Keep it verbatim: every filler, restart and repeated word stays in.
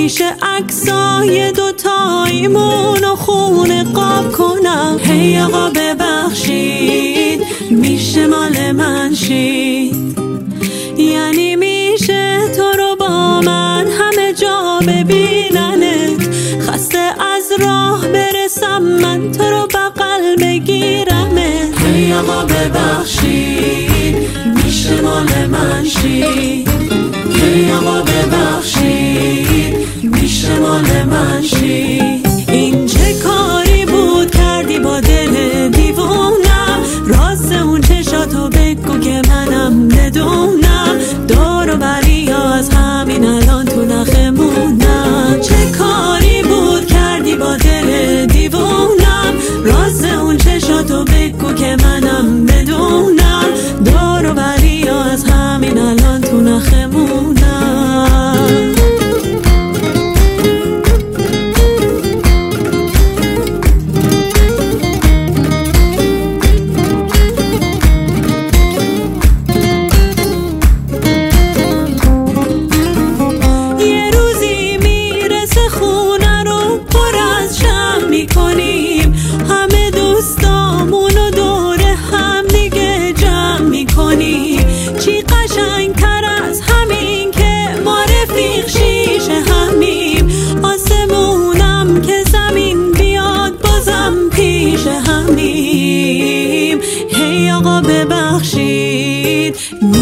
میشه عکسای دوتاییمون و خونه قاب کنم. هی آقا ببخشید میشه مال من شید، یعنی میشه تو رو با من همه جا ببیننت، خسته از راه برسم من تو رو بغل بگیرمت. هی آقا ببخشید میشه مال من شید، هی آقا ببخشید میشه مال من شید. این چه کاری بود کردی با دل دیوونم، راست اون چشاتو بگو که منم بدونم، دور و بری از همین الان تو نخمونم. چه کاری بود کردی با دل دیوونم، راست اون چشاتو بگو که منم بدونم، دور و بری از همین الان تو نخمونم. همه دوستامونو دور هم دیگه جمع میکنیم، چی قشنگ تر از همین که ما رفیق شیشه همیم، آسمونم که زمین بیاد بازم پیش همیم. هی آقا ببخشید